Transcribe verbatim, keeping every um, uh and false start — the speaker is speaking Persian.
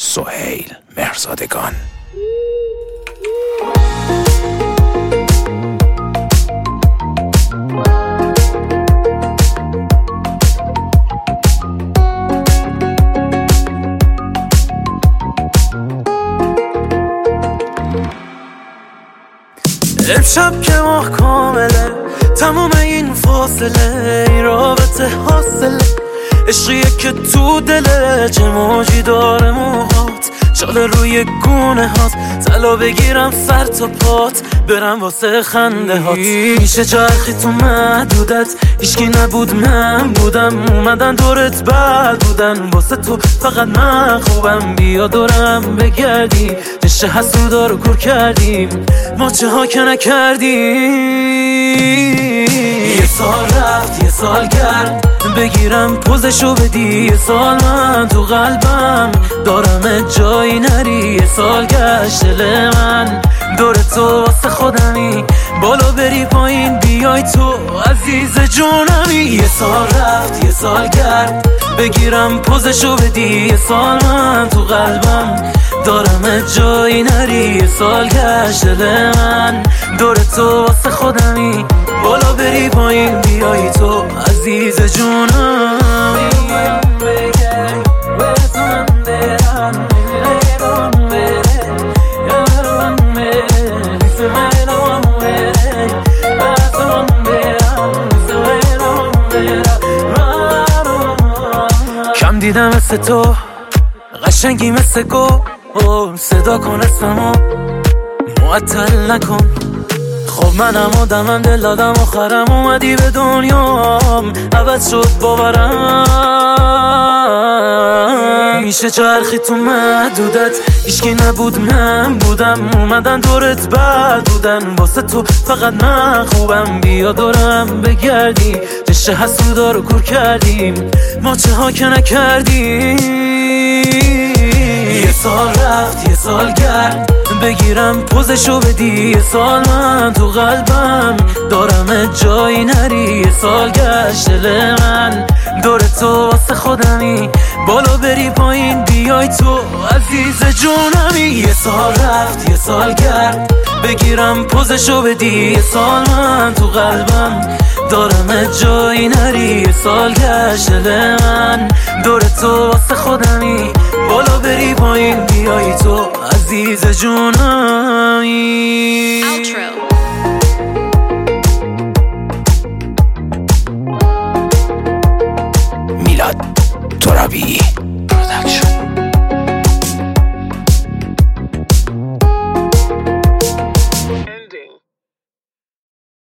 سهیل مهرزادگان. امشب که ماه کامله، تمام این فاصله این رابطه حاصله، عشقیه که تو دله چه موجی داره موهات، چاله روی گونه هات، طلا بگیرم سر تا پات، برم واسه خنده هات. میشه چرخی تو محدودت، هیچکی نبود من بودم، اومدن دورت بد بودن، واسه تو فقط من خوبم، بیا دورم بگردی، نشه حسودا رو کور کردیم، ما چه ها که نکردیم. یه سال رفت یه سال گرد، بگیرم پوزشو بدی، یه سال من تو قلبم دارم جایی نری، یه سال گشت دل من دور تو واسه خودمی، بالا بری پایین بیای تو عزیز جونمی. یه سال رفت یه سال گرد، بگیرم پوزشو بدی، یه سال من تو قلبم دارم جایی نری، یه سال گشت دل من دور تو واسه خودمی، بالا بری پایین بیای تو عزیز جونمی. کم دیدم مثل تو، قشنگی مثل گو، صدا کن اسممو معطل نکن. خب منم آدمم دل دادم آخرم اومدی به دنیام، عوض شد باورم. میشه چرخی تو محدودت، هیچکی نبود من بودم، اومدن دورت بد بودن، واسه تو فقط من خوبم، بیا دورم بگردی، نشه حسودا رو کور کردیم، ما چه ها که نکردیم. یه سال رفت یه سال گرد، بگیرم پوزشو بدی، یه سال من تو قلبم دارم جایی نری، یه سال گشت دل من دور تو واسه خودمی، بالا بری پایین بیای تو عزیز جونمی. یه سال رفت یه سال گرد، بگیرم پوزشو بدی، یه سال من تو قلبم دارم جایی نری، یه سال گشت دل من دور تو واسه خودمی، بالا بری پایین بیای تو عزیز جونمی.